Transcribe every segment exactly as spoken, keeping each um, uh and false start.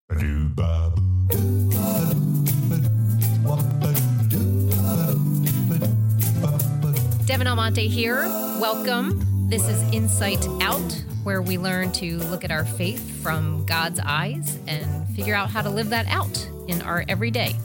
Devin Almonte here. Welcome. This is Insight Out, where we learn to look at our faith from God's eyes and figure out how to live that out in our everyday.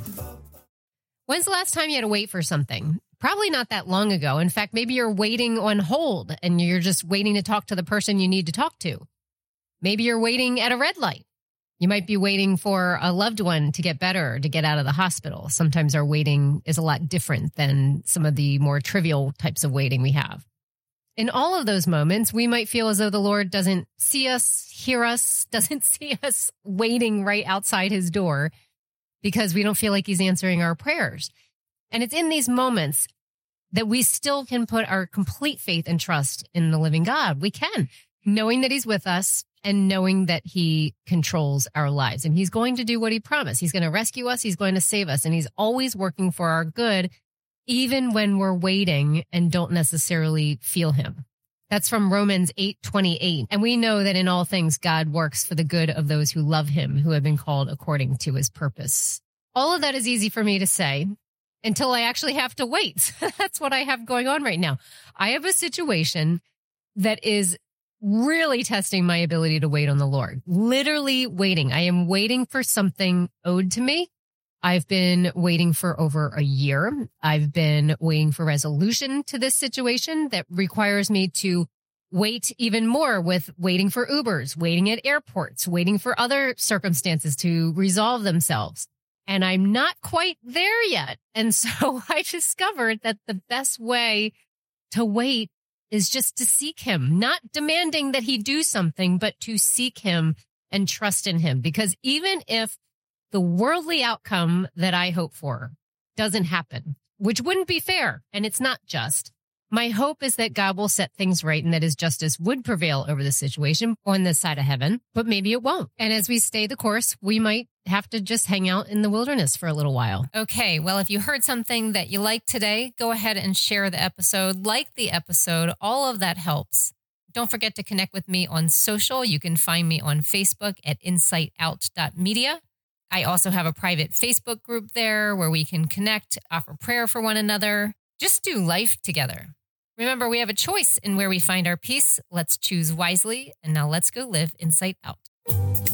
When's the last time you had to wait for something? Probably not that long ago. In fact, maybe you're waiting on hold and you're just waiting to talk to the person you need to talk to. Maybe you're waiting at a red light. You might be waiting for a loved one to get better, to get out of the hospital. Sometimes our waiting is a lot different than some of the more trivial types of waiting we have. In all of those moments, we might feel as though the Lord doesn't see us, hear us, doesn't see us waiting right outside his door because we don't feel like he's answering our prayers. And it's in these moments that we still can put our complete faith and trust in the living God. We can, knowing that he's with us and knowing that he controls our lives. And he's going to do what he promised. He's going to rescue us. He's going to save us. And he's always working for our good, even when we're waiting and don't necessarily feel him. That's from Romans eight twenty-eight. And we know that in all things, God works for the good of those who love him, who have been called according to his purpose. All of that is easy for me to say until I actually have to wait. That's what I have going on right now. I have a situation that is really testing my ability to wait on the Lord. Literally waiting. I am waiting for something owed to me. I've been waiting for over a year. I've been waiting for resolution to this situation that requires me to wait even more with waiting for Ubers, waiting at airports, waiting for other circumstances to resolve themselves. And I'm not quite there yet. And so I discovered that the best way to wait is just to seek him, not demanding that he do something, but to seek him and trust in him. Because even if the worldly outcome that I hope for doesn't happen, which wouldn't be fair, and it's not just, my hope is that God will set things right and that his justice would prevail over the situation on this side of heaven, but maybe it won't. And as we stay the course, we might have to just hang out in the wilderness for a little while. Okay, well, if you heard something that you liked today, go ahead and share the episode, like the episode. All of that helps. Don't forget to connect with me on social. You can find me on Facebook at insight out dot media. I also have a private Facebook group there where we can connect, offer prayer for one another, just do life together. Remember, we have a choice in where we find our peace. Let's choose wisely. And now let's go live Insight Out.